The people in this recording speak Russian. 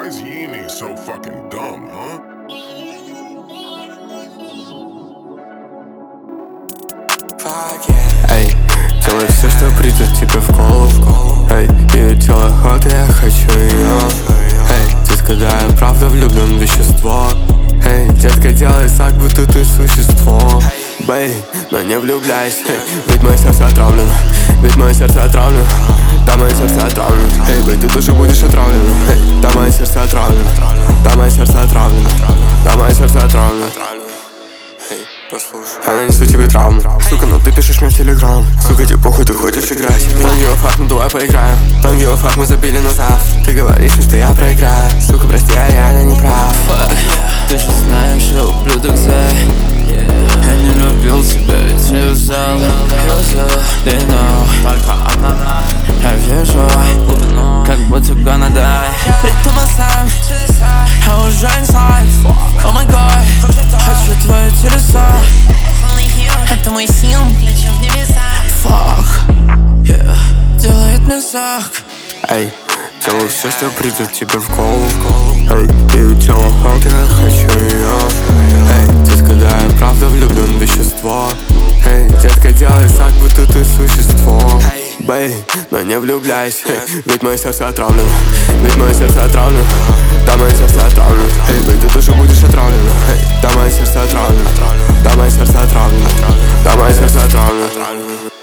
is he and he's so fucking dumb, huh? Эй, делай все, что придет тебе в голову. Эй, ее тело ход, я хочу ее. Эй, детка, да, я правда влюблен в вещество. Эй, детка, делай так, будто ты существо. Бэй, но не влюбляйся, ведь мое сердце отравлено. Ведь мое сердце отравлено. Да, мое сердце отравлено. Эй, бэй, ты тоже будешь отравлен. Эй, да, мое сердце отравлено. Да, мое сердце отравлено. Да, мое сердце отравлено. Послушай, я нанесу тебе травму. Сука, ну ты пишешь мне в телеграм. Сука, тебе похуй, ты хочешь играть. Там его факт, ну давай поиграем. Там его факт, мы забили назад. Ты говоришь, что я проиграю. Сука, прости, я реально не прав. Ты же знаешь, я ублюдок зай. Я не любил тебя, ведь я взял. Ты know, только одна. Я вижу, как будто gonna die. Придумал сам, я уже inside. Oh my god, хочу твои телеса. Это мой сил, лечу в небеса. Fuck, yeah, делает мне зак. Эй, делай все, что придет тебе в голову. Эй, ее тело ход, я хочу ее. Эй, детка, да, я правда влюблен в вещество. Эй, детка, делай так, будто ты существо. Бэй, но не влюбляйся, ведь мое сердце отравлено. Ведь мое сердце отравлено. Да, мое сердце отравлено. Эй, бэй, ты тоже будешь отравлен. Эй, да, мое сердце отравлено. Да, мое сердце отравлено. Да, мое сердце отравлено.